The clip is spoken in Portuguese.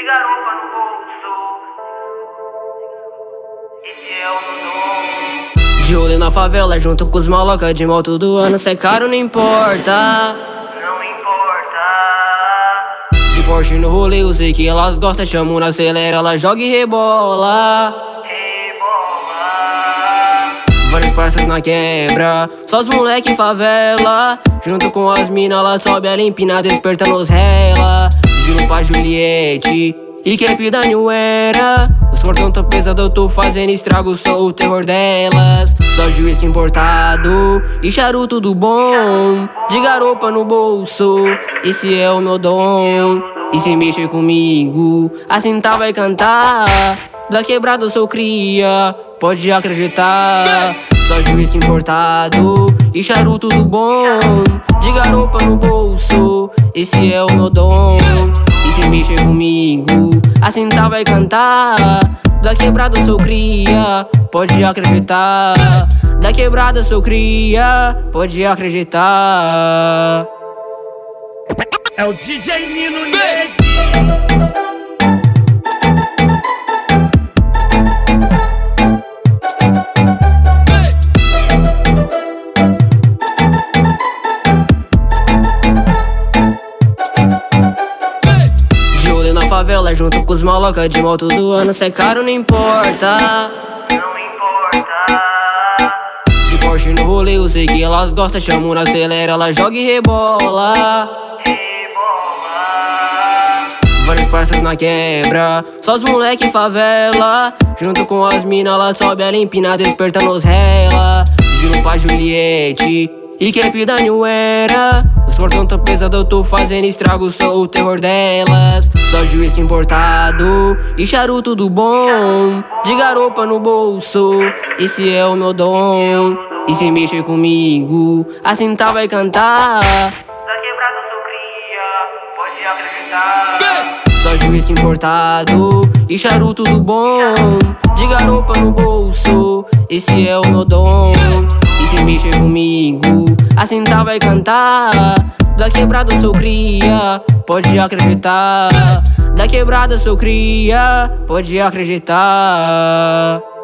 garupa no bolso. Esse é o meu dom. De olho na favela, junto com os maloca de mal todo ano. Cê é caro, não importa. Não importa. De Porsche no rolê, eu sei que elas gostam. Chamo na acelera, ela joga e rebola. Vários parças na quebra, só os moleque em favela. Junto com as mina, ela sobe, ela empina, despertando os rela. Gilo pra Juliette e cap da New Era. Os cordão tão pesado, eu tô fazendo estrago, sou o terror delas. Só de uísque importado e charuto do bom. De garupa no bolso, esse é o meu dom. E se mexer comigo, a cinta vai cantar. Da quebrada eu sou cria, pode acreditar. Só de uísque importado e charuto do bom. De garupa no bolso, esse é o meu dom. E se mexer comigo, a cinta vai cantar. Da quebrada eu sou cria, pode acreditar. Da quebrada eu sou cria, pode acreditar. É o DJ Nino Negro. Favela junto com os maloca de mal todo ano. Cê é caro, não importa. Não importa. De Porsche no rolê, eu sei que elas gostam. Chamo na acelera, ela joga e rebola. Vários parças na quebra, só os moleque em favela. Junto com as mina, ela sobe, ela empina, despertando os rela. Gilo pra Juliette e cap da New Era. Os cordão tão pesado, eu tô fazendo estrago, sou o terror delas. Só de uísque importado e charuto do bom. De garupa no bolso, esse é o meu dom. E se mexer comigo, a cinta vai cantar. Da quebrada eu sou cria, pode acreditar. Só de uísque importado e charuto do bom. De garupa no bolso, esse é o meu dom. E se mexer comigo, a cinta vai cantar. Da quebrada eu sou cria, pode acreditar. Da quebrada eu sou cria, pode acreditar.